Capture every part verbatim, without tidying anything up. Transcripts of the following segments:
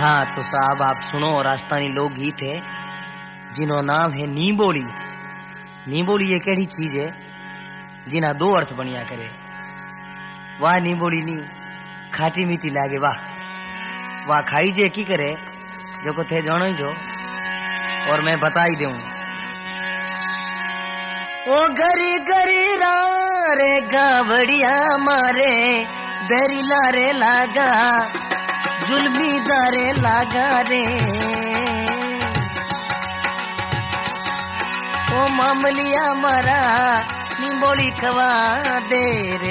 हाँ तो साहब आप सुनो, राजस्थानी लोकगीत है जिनो नाम है नीबोली। नीबोली ये केड़ी चीज है जिना दो अर्थ बनिया करे। वाह नीबोली नी खाटी मीठी लागे, वाह वाह खाई जे की करे जो को थे जानो ही जो, और मैं बता ही दूं। ओ गरी गरी रे गावड़िया मारे बेरी लारे लागा जुल्मी दारे लागा रे। ओ मामलिया मारा निंबोली खवा दे रे।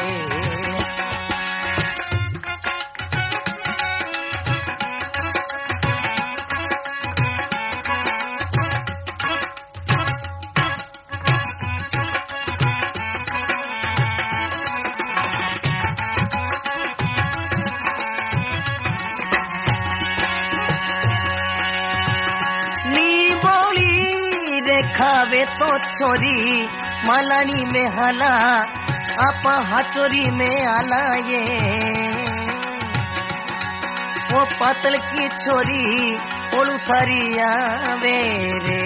खावे तो छोरी मालानी में हाला आपा हाथोरी में आला ये। वो पातल की छोरी ओलू थारी आवे रे।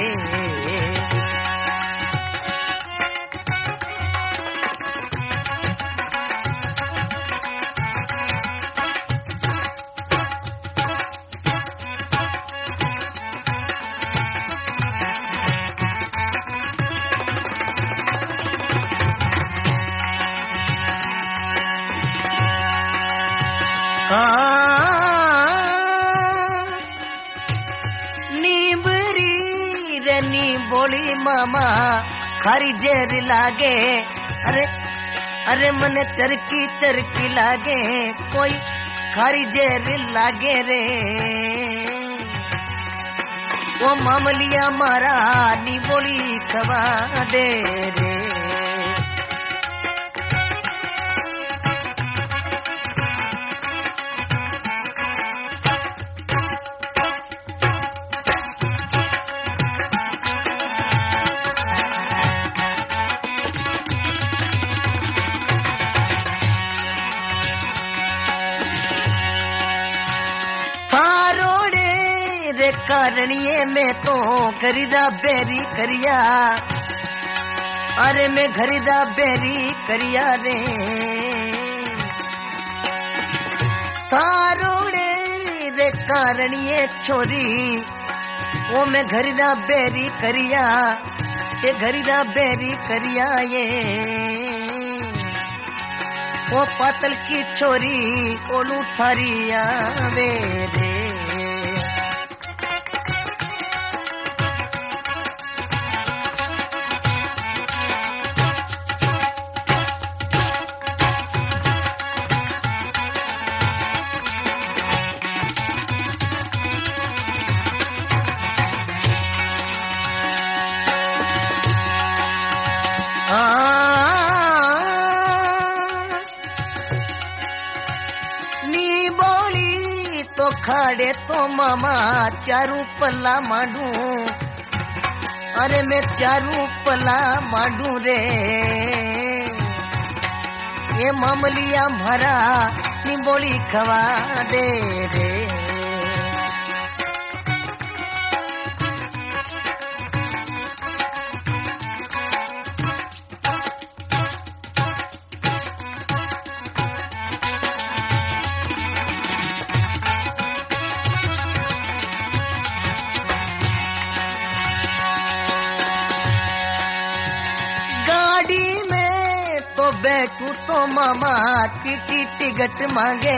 नीबरी रे नीबोली मामा खारी जेर लागे। अरे अरे मने चरकी चरकी लागे कोई खारी जेर लागे रे। वो मामलिया मारा नीबोली खवा दे रे। कारणिये में तो खरीदा बेरी करिया। अरे मैं खरीदा बेरी करिया रे। तारोड़े रे कारणिये छोरी वो मैं खरीदा बेरी करिया। ये खरीदा बेरी करिया ये। वो पातल की छोरी ओलू थारिया वे रे। नीबोली तो खाड़े तो मामा चारू पल्ला मांडू। अरे मैं चारू पल्ला मांडू रे। ये मामलिया भरा नीबोली खवा दे रे। बैठू तो मामा टीटी टिकट मांगे।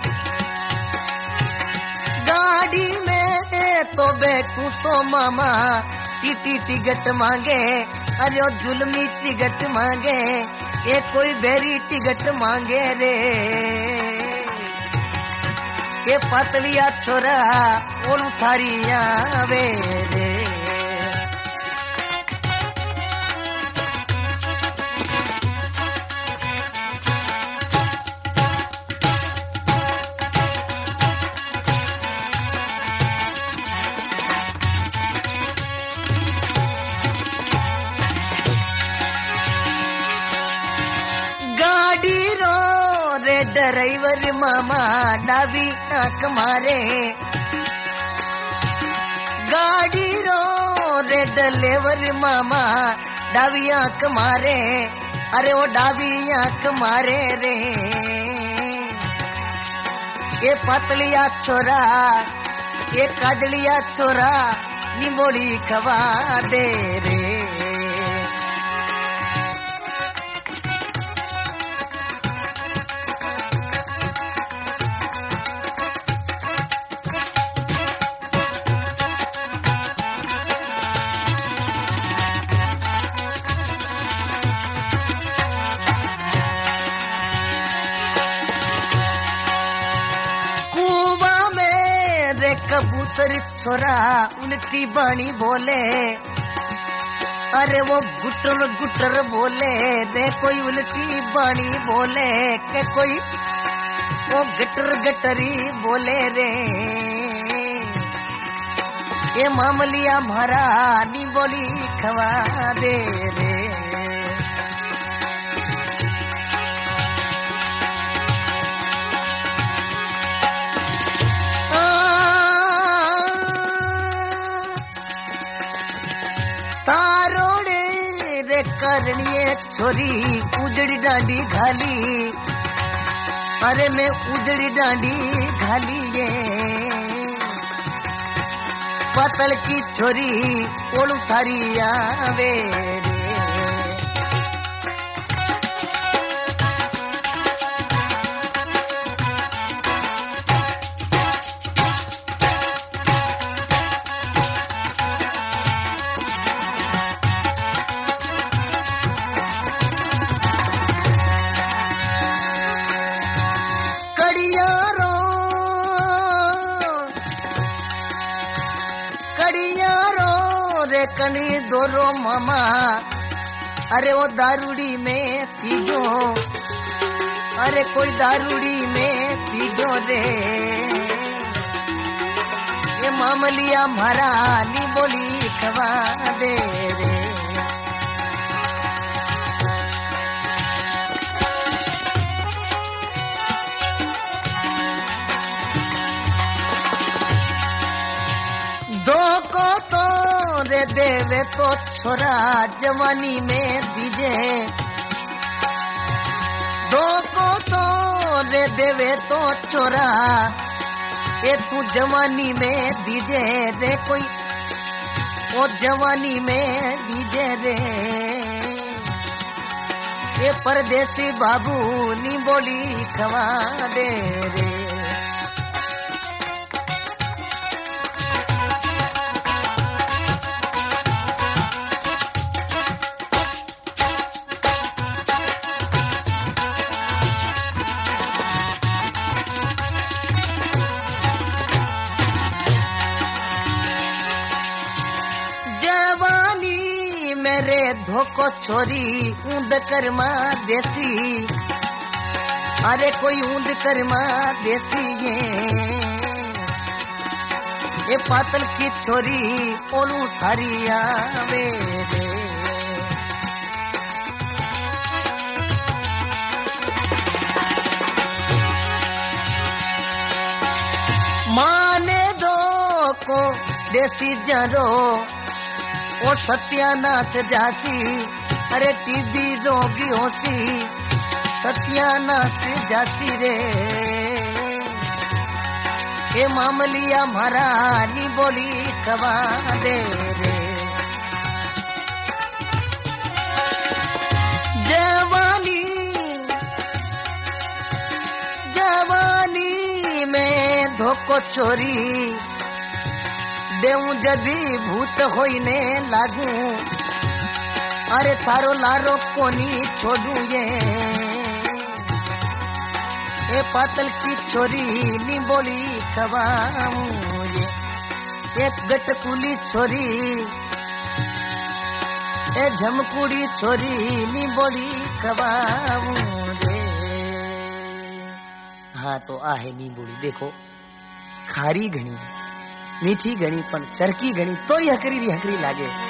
गाड़ी में तो बैठू तो मामा टीटी टिकट मांगे। अरे ओ जुल्मी टिकट मांगे ये कोई बेरी टिकट मांगे रे। ये पतलिया छोरा ओलू थारिया वे रे। ड्राइवर मामा डाबी आंख मारे, गाड़ी रो रे ड्राइवर मामा डाबी आंख मारे, अरे वो डाबी आंख मारे रे। ये पतलिया छोरा ये काजलिया छोरा निंबोली खवा दे रे। कबूतर छोरा उल्टी बाणी बोले, अरे वो गुटर गुटर बोले रे, कोई उल्टी बाणी बोले के कोई वो गटर गटरी बोले रे। ये मामलिया मारा नी बोली खवा दे रे। करनिए छोरी उजड़ी डांडी घाली, अरे मैं उजड़ी डांडी घाली ये पतल की छोरी ओलू थारी आवे रे। कनी दोरो मामा, अरे वो दारूड़ी में पीजो, अरे कोई दारूड़ी में पीजो रे। ये मामलिया मारा नी बोली खवा दे रे। दो को तो रे देवे तो छोरा जवानी में दीजे, दो को तो रे देवे तो छोरा ये तू जवानी में दीजे रे, कोई वो जवानी में दीजे रे। ये परदेसी बाबू नी बोली खवा दे रे। मेरे धोको छोरी ऊंद करमा देसी, अरे कोई ऊंद करमा देसी ये ये पातल की छोरी ओलू थारी आवे रे। माने दो को देसी जरो ओ सत्यानाश जासी, अरे टीबी रोगी होसी सत्यानाश जासी रे। ये मामलिया मारा नी बोली खवा दे रे। जवानी जवानी में धोको छोरी देऊ जदी भूत होइने लागू, अरे थारो लारो कोनी छोड़ू ये ए पातल की छोरी नी बोली खवाऊं ये। एक गटकुली छोरी ए झमकुड़ी छोरी नी बोली खवाऊं रे। हाँ तो आहे नी बोली देखो, खारी घणी मीठी घणी पण चरकी घणी तो ही हकरी री हकरी लागे।